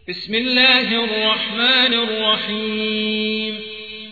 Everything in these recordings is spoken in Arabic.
بسم الله الرحمن الرحيم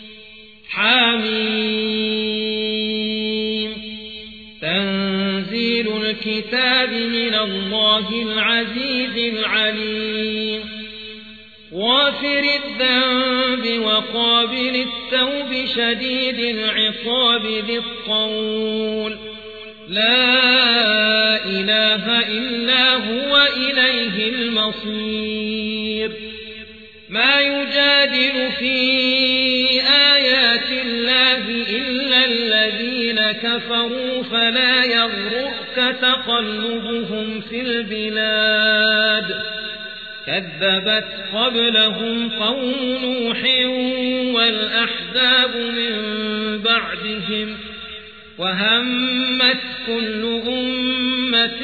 حميم تنزيل الكتاب من الله العزيز العليم غافر الذنب وقابل التوب شديد العقاب ذي الطول لا إله إلا هو إليه المصير ما يجادل في آيات الله إلا الذين كفروا فلا يغررك تقلبهم في البلاد كذبت قبلهم قوم نوح والأحزاب من بعدهم وهمت كل أمة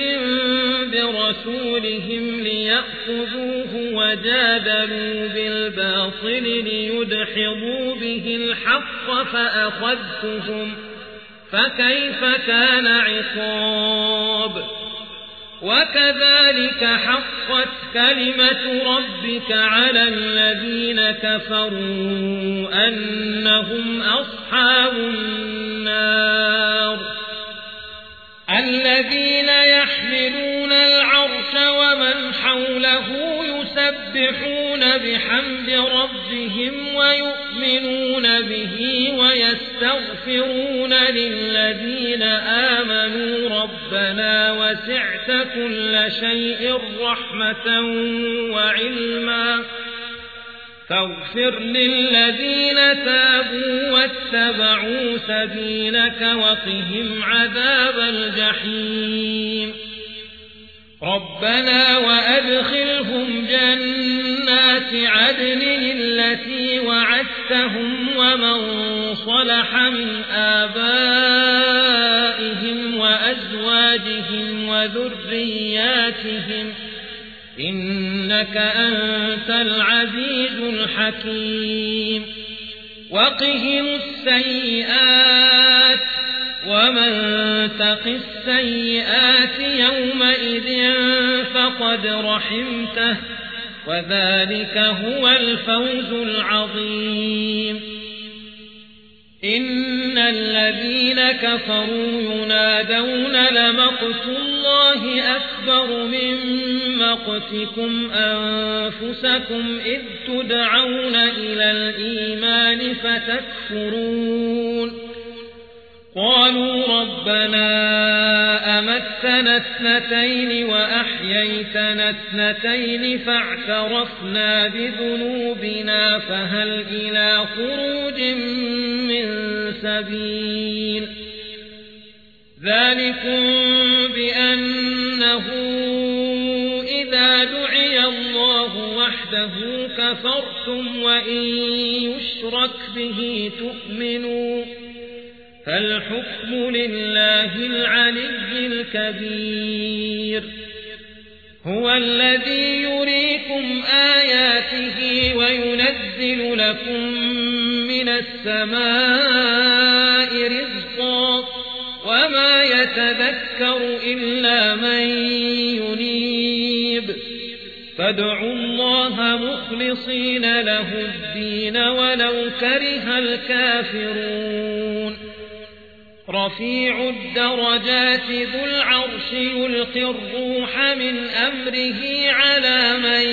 برسولهم ليأخذوه وجادلوا بالباطل ليدحضوا به الحق فأخذتهم فكيف كان عقاب وكذلك حقت كلمة ربك على الذين كفروا أنهم أصحاب النار الذين يحملون العرش ومن حوله يسبحون بحمد ربهم ويؤمنون به ويستغفرون للذين آمنوا ربنا وسعت كل شيء رحمة وعلما فاغفر للذين تابوا واتبعوا سبيلك وقهم عذاب الجحيم ربنا وأدخلهم جنات عدن التي وعدتهم ومن صلح من آبائهم وأزواجهم وذرياتهم إنك أنت العزيز الحكيم وقهم السيئات ومن تق السيئات يومئذ فقد رحمته وذلك هو الفوز العظيم إن الذين كفروا ينادون لمقت الله أكبر من مقتكم أنفسكم إذ تدعون إلى الإيمان فتكفرون قالوا ربنا أمتنا اثنتين وأحييتنا اثنتين فاعترفنا بذنوبنا فهل إلى خروج من سبيل ذلكم بأنه إذا دعي الله وحده كفرتم وإن يشرك به تؤمنوا فالحكم لله العلي الكبير هو الذي يريكم آياته وينزل لكم من السماء رزقا وما يتذكر إلا من ينيب فادعوا الله مخلصين له الدين ولو كره الكافرون رفيع الدرجات ذو العرش يلقي الروح من أمره على من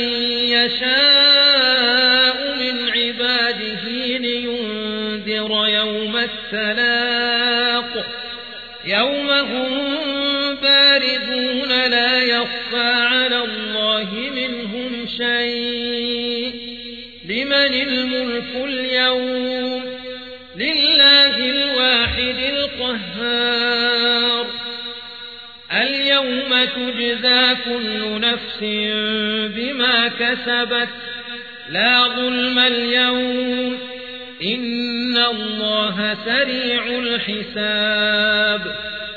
يشاء من عباده لينذر يوم التلاق يوم هم باردون لا يخفى على الله منهم شيء لمن الملك اليوم لله الواحد القهار اليوم تجزى كل نفس بما كسبت لا ظلم اليوم إن الله سريع الحساب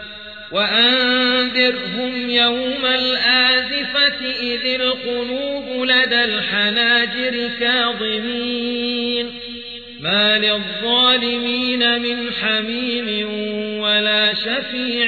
وأنذرهم يوم الآزفة إذ القلوب لدى الحناجر كاظمين ما للظالمين من حميم ولا شفيع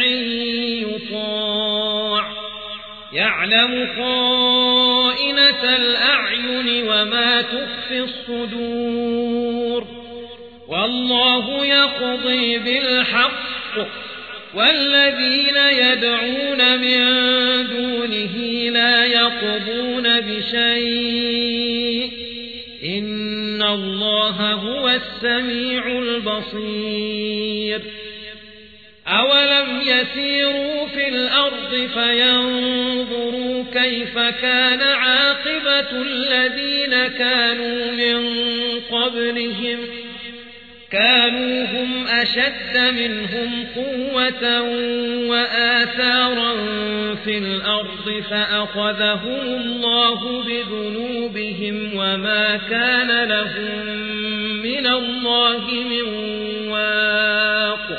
يطاع يعلم خائنة الأعين وما تخفي الصدور والله يقضي بالحق والذين يدعون من دونه لا يقضون بشيء إن الله هو السميع البصير أولم يسيروا في الأرض فينظروا كيف كان عاقبة الذين كانوا من قبلهم كانوا هم أشد منهم قوة وآثارا في الأرض فأخذهم الله بذنوبهم وما كان لهم من الله من واق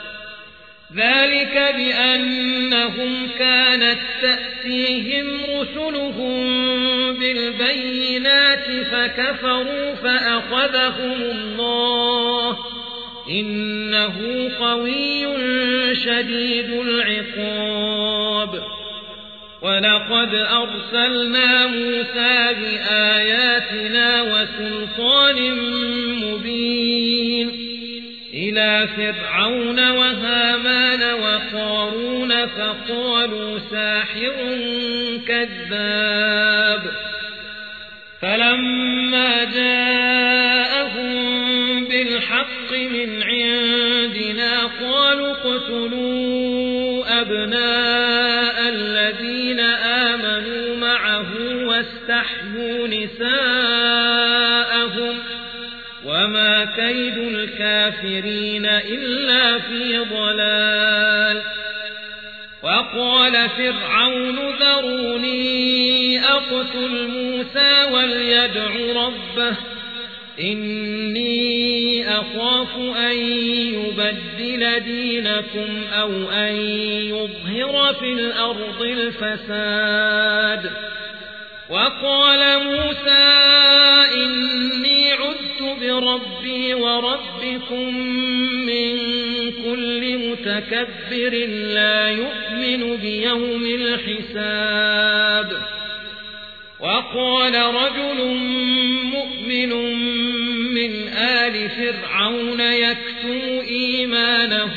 ذلك بأنهم كانت تأتيهم رسلهم بالبينات فكفروا فأخذهم الله إنه قوي شديد العقاب ولقد أرسلنا موسى بآياتنا وسلطان مبين إلى فرعون وهامان وقارون فقالوا ساحر كذاب فلما جاءهم بالحق من عندنا قالوا اقتلوا أبناء الذين آمنوا معه واستحيوا نساءهم وما كيد الكافرين إلا في ضلال وقال فرعون ذروني أقتل موسى وليدع ربه إني أخاف أن يبدل دينكم أو أن يظهر في الأرض الفساد وقال موسى إني عذت بربي وربكم من كل متكبر لا يؤمن بيوم الحساب وقال رجل مؤمن من آل فرعون يكتم إيمانه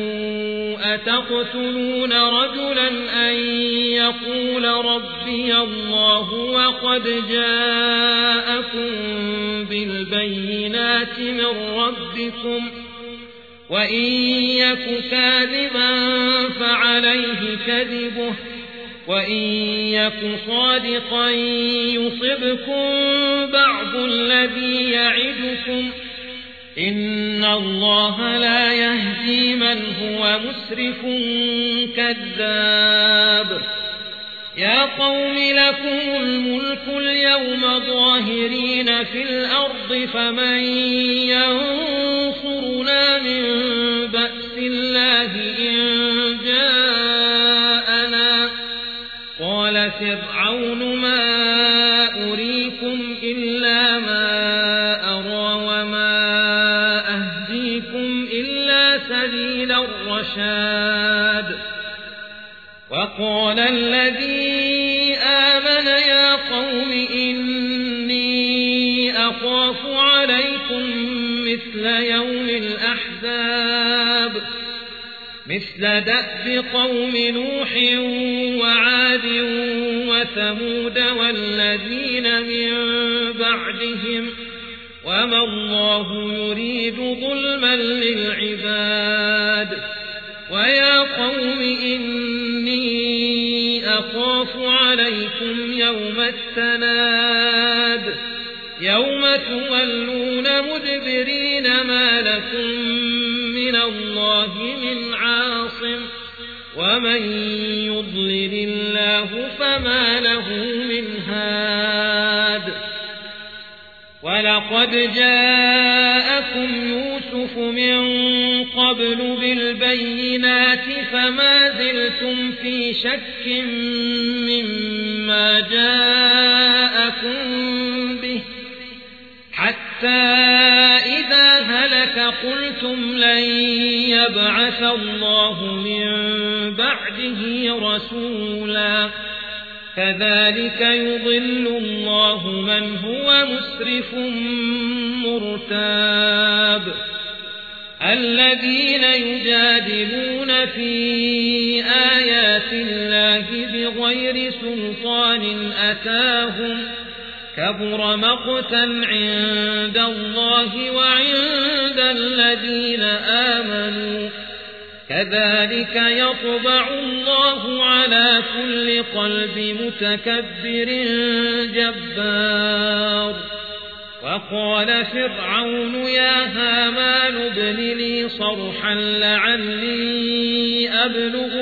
أتقتلون رجلا أن يقول ربي الله وقد جاءكم بالبينات من ربكم وإن يك كاذبا فعليه كذبه وإن يك صادقا يصبكم بعض الذي يعدكم إن الله لا يهدي من هو مسرف كذاب يا قوم لكم الملك اليوم ظاهرين في الأرض فمن ينصرنا من بأس الله إن جاءنا قال فرعون ما أريكم إلا ما أرى وما أهديكم إلا سبيل الرشاد وقال الذي آمن يا قوم إني أخاف عليكم مثل يوم الأحزاب مثل دأب قوم نوح وعاد وثمود والذين من بعدهم وما الله يريد ظلما للعباد ويا قوم إني أخاف عليكم يوم التناد يوم تولون مدبرين ما لكم من الله من عاصم ومن يضلل الله فما له من هاد ولقد جاءكم يوسف من قبل بالبينات فما زلتم في شك مما جاءكم به حتى إذا هلك قلتم لن يبعث الله من بعده رسولا كذلك يضل الله من هو مسرف مرتاب الذين يجادلون في آيات الله بغير سلطان أتاهم كبر مقتا عند الله وعند الذين آمنوا كذلك يطبع الله على كل قلب متكبر جبار وقال فرعون يا هامان ابن لي صرحا لعلي أبلغ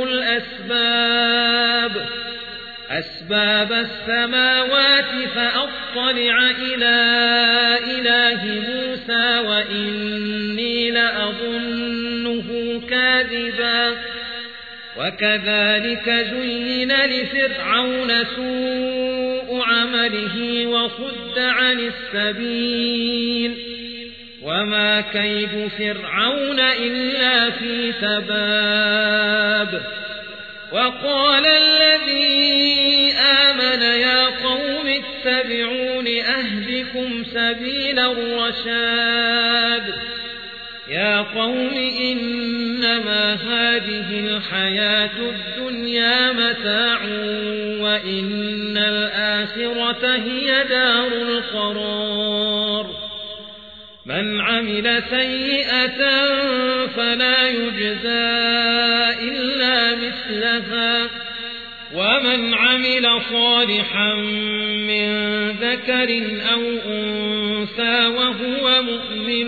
أسباب السماوات فأطلع إلى إله موسى وإني لأظنه كاذبا وكذلك زين لفرعون سوء عمله وصد عن السبيل وما كيد فرعون إلا في تباب وقال الذي آمن يا قوم اتبعون أهدكم سبيل الرشاد يا قوم إنما هذه الحياة الدنيا متاع وإن الآخرة هي دار القرار من عمل سيئة فلا يجزى إلا مثلها ومن عمل صالحا من ذكر أو أنثى وهو مؤمن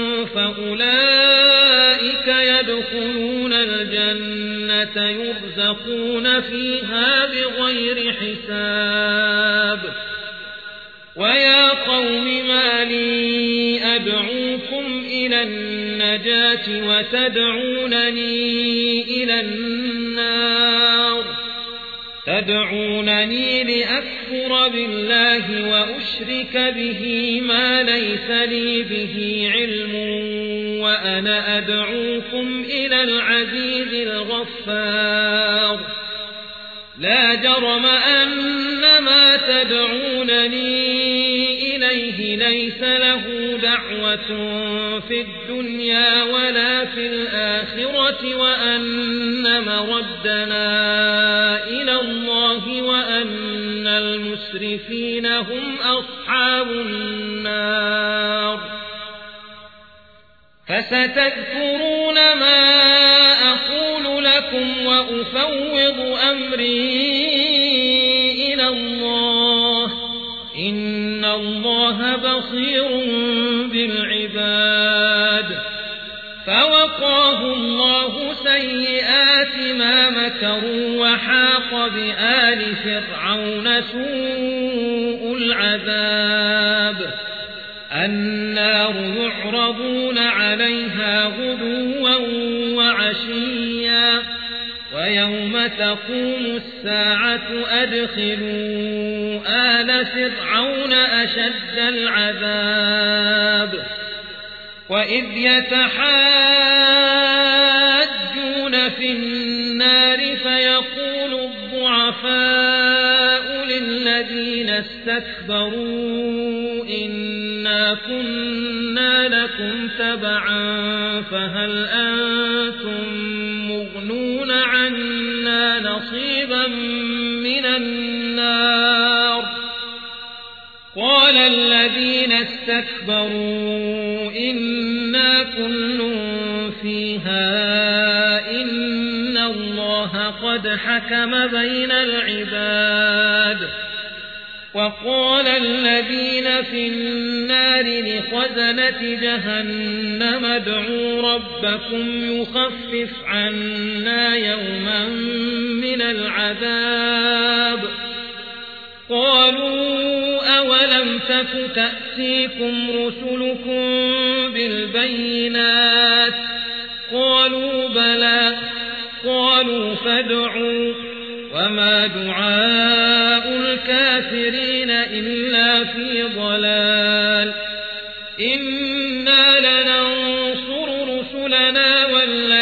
فأولئك يدخلون الجنة يرزقون فيها بغير حساب ويا قوم ما لي أدعوكم إلى النجاة وتدعونني إلى النار تدعونني لأكفر بالله وأشرك به ما ليس لي به علم وأنا أدعوكم إلى العزيز الغفار لا جرم أن ما تدعونني إليه ليس له دعوة في الدنيا ولا في الآخرة وأن مردنا إلى الله وأن المسرفين هم أصحاب النار فستذكرون ما أقول لكم وأفوض أمري إلى الله إن الله بصير بالعباد فوقاه الله سيئات ما مكروا وحاق بآل فرعون سوء العذاب النار يعرضون عليها غدوا وعشيا ويوم تقوم الساعة أدخلوا آل فرعون أشد العذاب وإذ يتحاجون في النار فيقول الضعفاء للذين استكبروا إنا كنا لكم تبعا فهل أنتم مغنون عنا نصيبا من النار قال الذين استكبروا إنا كل فيها إن الله قد حكم بين العباد وقال الذين في النار لخزنة جهنم ادعوا ربكم يخفف عنا يوما من العذاب قالوا أولم تك تأتيكم رسلكم بالبينات قالوا بلى قالوا فادعوا وما دعاء الكافرين إلا في ضلال إنا لننصر رسلنا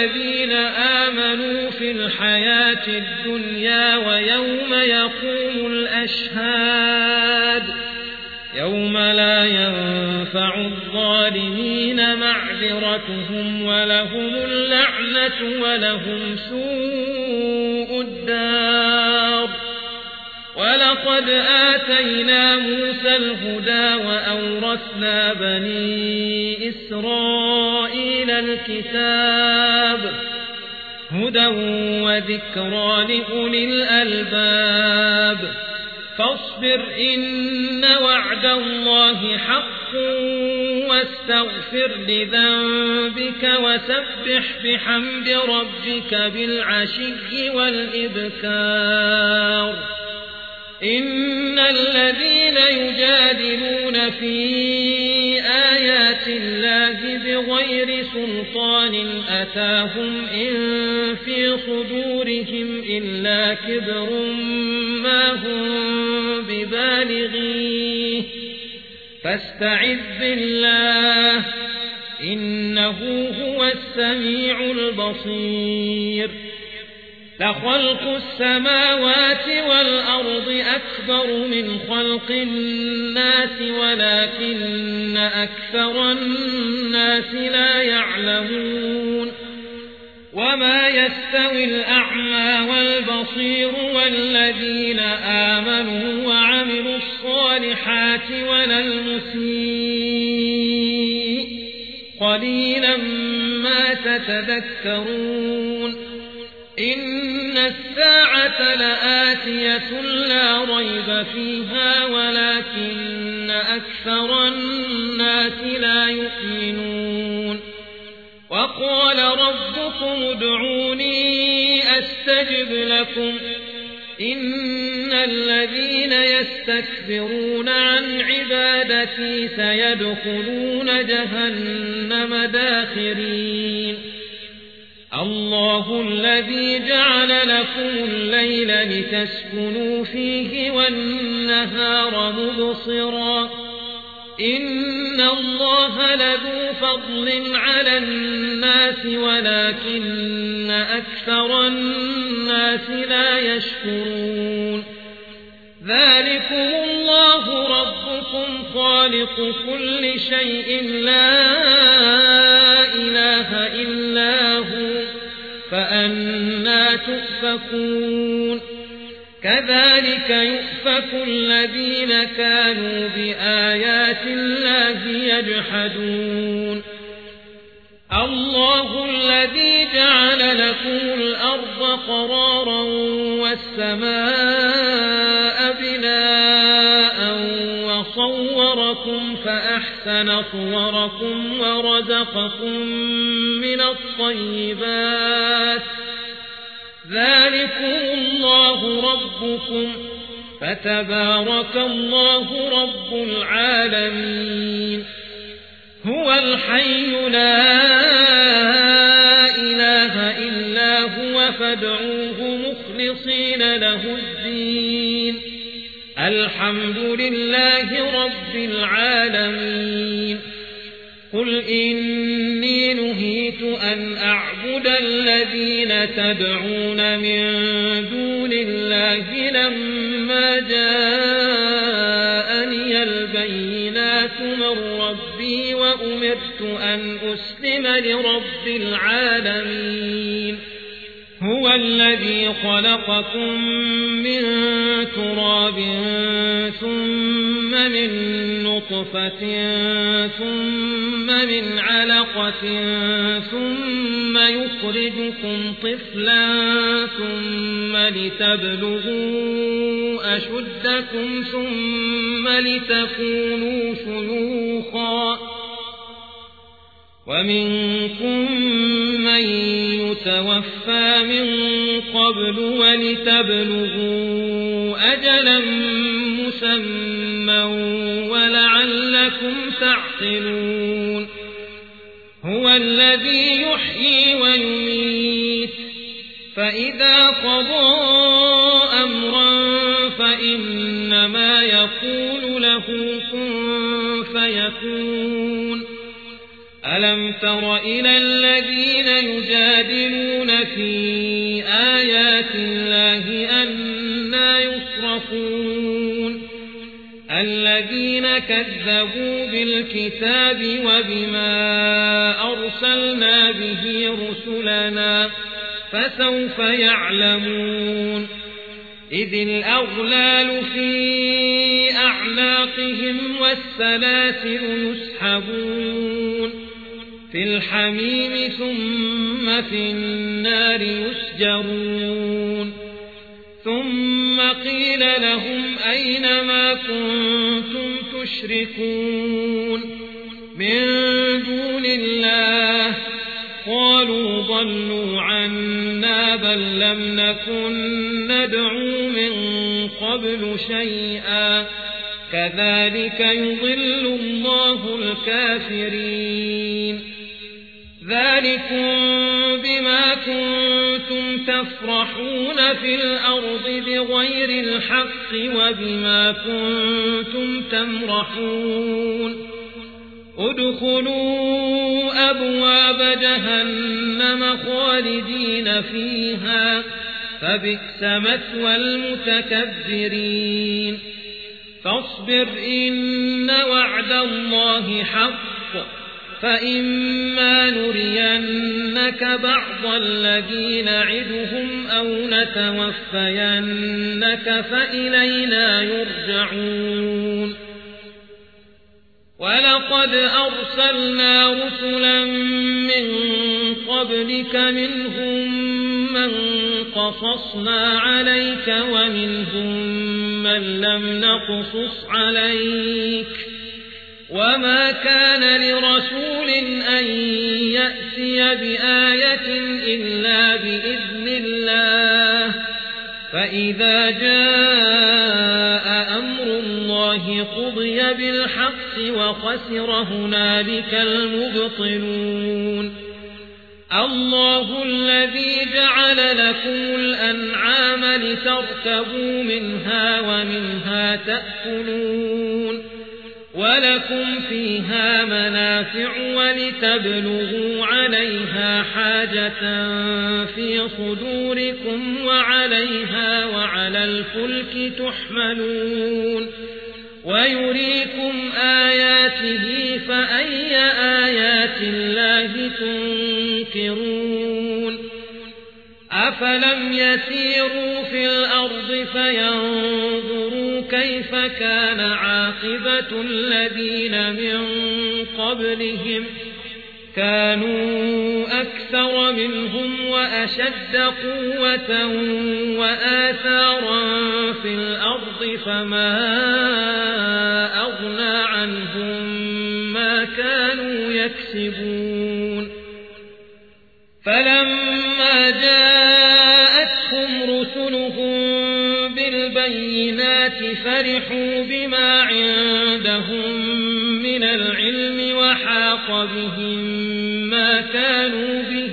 والذين آمنوا في الحياة الدنيا ويوم يقوم الأشهاد يوم لا ينفع الظالمين معذرتهم ولهم اللعنة ولهم سوء الدار. ولقد آتينا موسى الهدى وأورثنا بني إسرائيل الكتاب هدى وذكرى لأولي الألباب. فاصبر إن وعد الله حق واستغفر لذنبك وسبح بحمد ربك بالعشي والإبكار. إن الذين يجادلون في آيات الله بغير سلطان أتاهم إن في صدورهم إلا كبر ما هم ببالغيه فاستعذ بالله إنه هو السميع البصير. لخلق السماوات والأرض أكبر من خلق الناس ولكن أكثر الناس لا يعلمون. وما يستوي الأعمى والبصير والذين آمنوا وعملوا الصالحات ولا المسيء قليلا ما تتذكرون. إن الساعة لآتية لا ريب فيها ولكن أكثر الناس لا يؤمنون. وقال ربكم ادعوني أستجب لكم إن الذين يستكبرون عن عبادتي سيدخلون جهنم داخرين. الله الذي جعل لكم الليل لتسكنوا فيه والنهار مبصرا إن الله لذو فضل على الناس ولكن أكثر الناس لا يشكرون. ذلكم الله ربكم خالق كل شيء لا إله إلا هو فأنى تؤفكون. كذلك يؤفك الذين كانوا بآيات الله يجحدون. الله الذي جعل لكم الأرض قرارا والسماء بناء وصوركم فأحسن صوركم ورزقكم من الطيبات. ذلكم الله ربكم فتبارك الله رب العالمين. هو الحي لا إله إلا هو فادعوه مخلصين له الدين الحمد لله رب العالمين. قل إني نهيت أن أعبد الذين تدعون من دون الله لما جاءني البينات من ربي وأمرت أن أسلم لرب العالمين. هو الذي خلقكم من تراب ثم من نطفة ثم من علقة ثم يخرجكم طفلا ثم لتبلغوا أشدكم ثم لتكونوا شيوخا ومنكم من يتوفى من قبل ولتبلغوا أجلا مسمى ولعلكم تعقلون. هو الذي يحيي ويميت فإذا قضى أمرا فإنما يقول له كن فيكون. ألم تر إلى الذين يجادلون في آيات الله أنى يصرفون الذين كذبوا بالكتاب وبما أرسلنا به رسلنا فسوف يعلمون إذ الأغلال في أعناقهم والسلاسل يسحبون في الحميم ثم في النار يسجرون ثم قيل لهم أين ما كنتم تشركون من دون الله قالوا ضلوا عنا بل لم نكن ندعو من قبل شيئا كذلك يضل الله الكافرين ذلكم بما كنتم تفرحون في الأرض بغير الحق وبما كنتم تمرحون ادخلوا أبواب جهنم خالدين فيها فبئس مثوى المتكبرين فاصبر إن وعد الله حق فإما نرينك بعض الذي نعدهم أو نتوفينك فإلينا يرجعون ولقد أرسلنا رسلا من قبلك منهم من قصصنا عليك ومنهم من لم نقصص عليك وما كان لرسول أن يأتي بآية إلا بإذن الله فإذا جاء أمر الله قضي بالحق وخسر هنالك المبطلون الله الذي جعل لكم الأنعام لتركبوا منها ومنها تأكلون ولكم فيها منافع ولتبلغوا عليها حاجة في صدوركم وعليها وعلى الفلك تحملون ويريكم آياته فأي آيات الله تنكرون أفلم يسيروا في الأرض فينظروا كيف كان عاقبة الذين من قبلهم كانوا أكثر منهم وأشد قوة وآثارا في الأرض فما أغنى عنهم ما كانوا يكسبون فلما جاءتهم رسلهم بالبينات فرحوا بما عندهم من العلم وحاق بهم ما كانوا به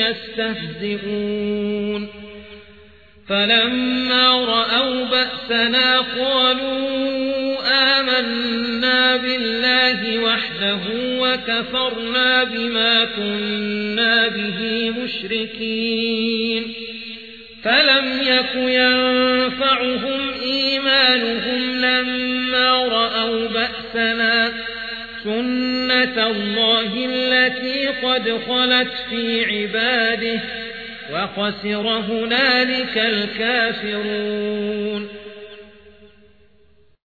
يستهزئون فلما رأوا بأسنا قالوا آمنا بالله وحده وكفرنا بما كنا به مشركين فلم يك ينفعهم إيمانهم لما رأوا بأسنا سنة الله التي قد خلت في عباده وخسر هنالك الكافرون